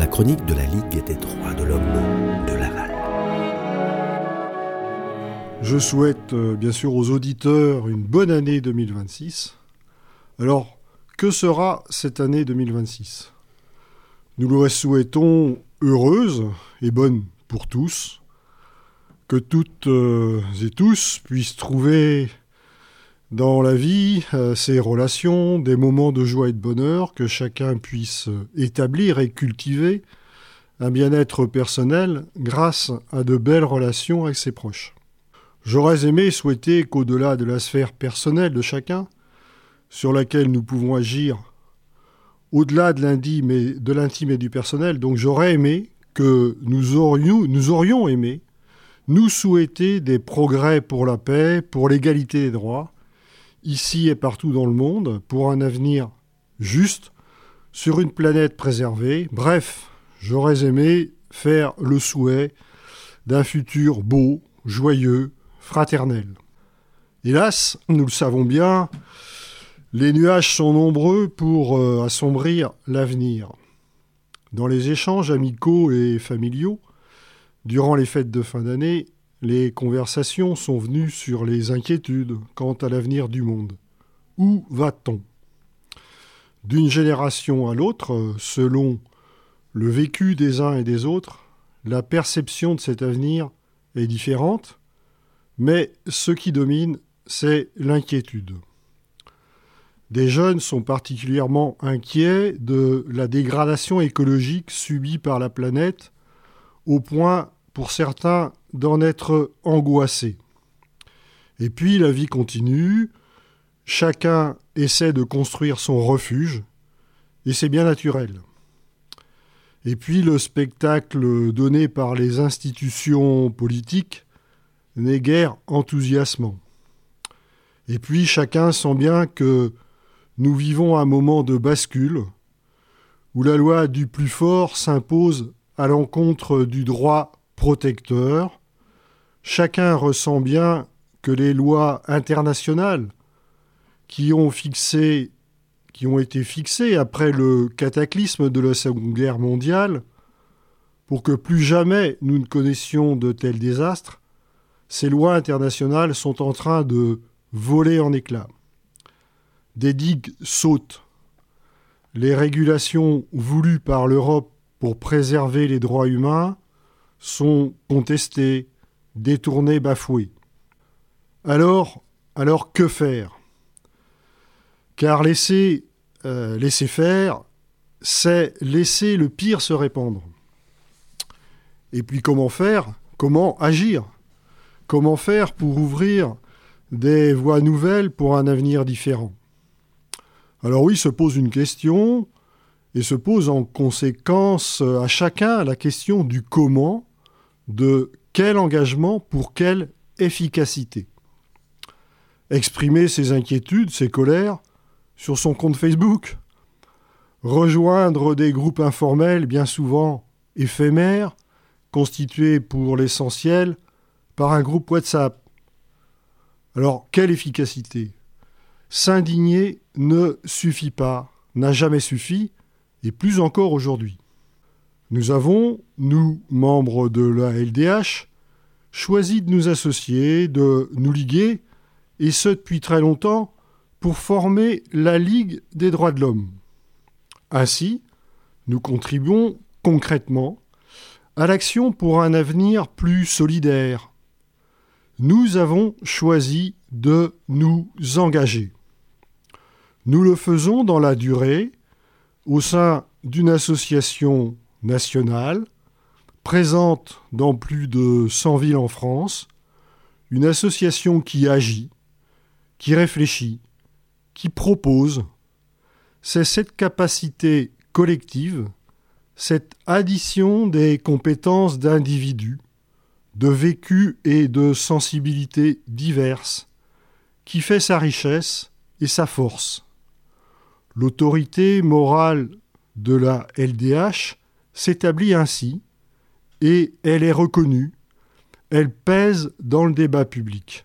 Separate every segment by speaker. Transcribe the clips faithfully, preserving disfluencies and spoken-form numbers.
Speaker 1: chronique de la Ligue des droits de l'homme de Laval.
Speaker 2: Je souhaite euh, bien sûr aux auditeurs une bonne année deux mille vingt-six. Alors, que sera cette année deux mille vingt-six ? Nous la souhaitons heureuse et bonne pour tous, que toutes euh, et tous puissent trouver dans la vie euh, ses relations, des moments de joie et de bonheur, que chacun puisse établir et cultiver un bien-être personnel grâce à de belles relations avec ses proches. J'aurais aimé souhaiter qu'au-delà de la sphère personnelle de chacun, sur laquelle nous pouvons agir au-delà de l'intime et, de l'intime et du personnel, donc j'aurais aimé que nous aurions, nous aurions aimé nous souhaiter des progrès pour la paix, pour l'égalité des droits, ici et partout dans le monde, pour un avenir juste, sur une planète préservée. Bref, j'aurais aimé faire le souhait d'un futur beau, joyeux, fraternel. Hélas, nous le savons bien, les nuages sont nombreux pour euh, assombrir l'avenir. Dans les échanges amicaux et familiaux, durant les fêtes de fin d'année, les conversations sont venues sur les inquiétudes quant à l'avenir du monde. Où va-t-on ? D'une génération à l'autre, selon le vécu des uns et des autres, la perception de cet avenir est différente, mais ce qui domine, c'est l'inquiétude. Des jeunes sont particulièrement inquiets de la dégradation écologique subie par la planète, au point, pour certains, d'en être angoissés. Et puis la vie continue, chacun essaie de construire son refuge, et c'est bien naturel. Et puis le spectacle donné par les institutions politiques n'est guère enthousiasmant. Et puis chacun sent bien que nous vivons un moment de bascule, où la loi du plus fort s'impose à l'encontre du droit protecteur. Chacun ressent bien que les lois internationales qui ont fixé, qui ont été fixées après le cataclysme de la Seconde Guerre mondiale, pour que plus jamais nous ne connaissions de tels désastres, ces lois internationales sont en train de voler en éclats. Des digues sautent. Les régulations voulues par l'Europe pour préserver les droits humains sont contestées, détournées, bafouées. Alors, alors que faire ? Car laisser, euh, laisser faire, c'est laisser le pire se répandre. Et puis comment faire ? Comment agir ? Comment faire pour ouvrir des voies nouvelles pour un avenir différent ? Alors oui, se pose une question, et se pose en conséquence à chacun la question du comment, de quel engagement pour quelle efficacité. Exprimer ses inquiétudes, ses colères, sur son compte Facebook, rejoindre des groupes informels bien souvent éphémères, constitués pour l'essentiel par un groupe WhatsApp. Alors, quelle efficacité ? S'indigner ne suffit pas, n'a jamais suffi, et plus encore aujourd'hui. Nous avons, nous, membres de la L D H, choisi de nous associer, de nous liguer, et ce depuis très longtemps, pour former la Ligue des droits de l'homme. Ainsi, nous contribuons concrètement à l'action pour un avenir plus solidaire. Nous avons choisi de nous engager. Nous le faisons dans la durée, au sein d'une association nationale, présente dans plus de cent villes en France, une association qui agit, qui réfléchit, qui propose. C'est cette capacité collective, cette addition des compétences d'individus, de vécus et de sensibilités diverses, qui fait sa richesse et sa force. L'autorité morale de la L D H s'établit ainsi et elle est reconnue, elle pèse dans le débat public.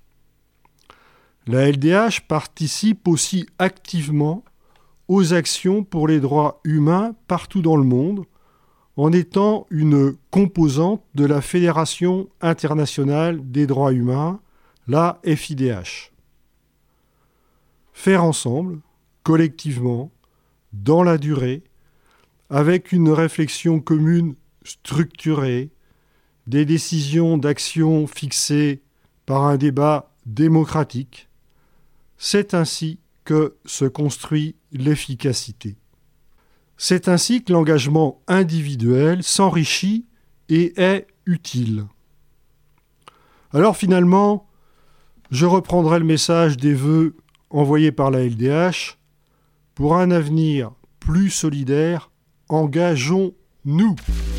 Speaker 2: La L D H participe aussi activement aux actions pour les droits humains partout dans le monde, en étant une composante de la Fédération internationale des droits humains, la F I D H. Faire ensemble, collectivement, dans la durée, avec une réflexion commune structurée, des décisions d'action fixées par un débat démocratique, c'est ainsi que se construit l'efficacité. C'est ainsi que l'engagement individuel s'enrichit et est utile. Alors finalement, je reprendrai le message des vœux envoyés par la L D H. Pour un avenir plus solidaire, engageons-nous.